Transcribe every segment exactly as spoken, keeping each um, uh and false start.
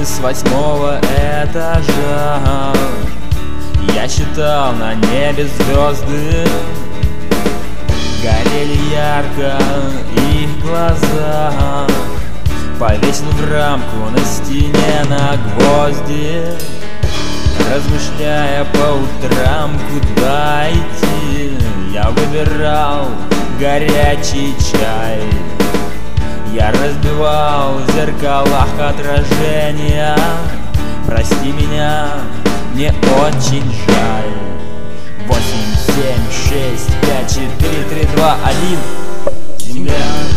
с восьмого этажа. Я считал на небе звезды, горели ярко их глаза. Повесил в рамку на стене на гвозди, размышляя по утрам, куда идти. Я выбирал горячий чай, я разбивал в зеркалах отражения. Прости меня, мне очень жаль. Восемь, семь, шесть, пять, четыре, три, два, один. Земля.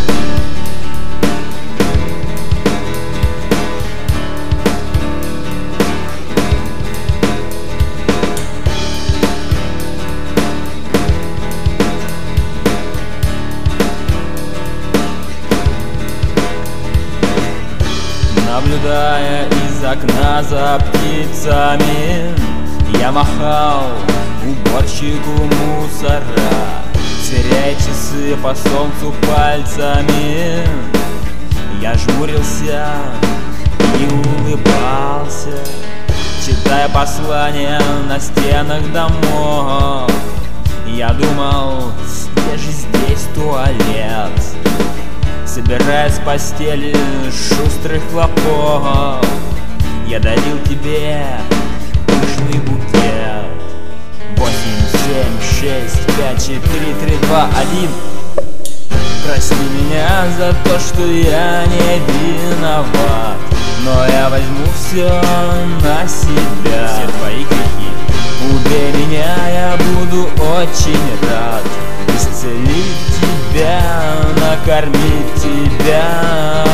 Наблюдая из окна за птицами, я махал уборщику мусора, сверяя часы по солнцу пальцами. Я жмурился и улыбался, читая послания на стенах домов. Я думал, где же здесь туалет? Собирая с постели шустрых хлопов, я дарил тебе пышный букет. Восемь, семь, шесть, пять, четыре, три, два, один. Прости меня за то, что я не виноват, но я возьму все на себя, все твои грехи. Убей меня, я буду очень рад исцелить тебя, накормить тебя.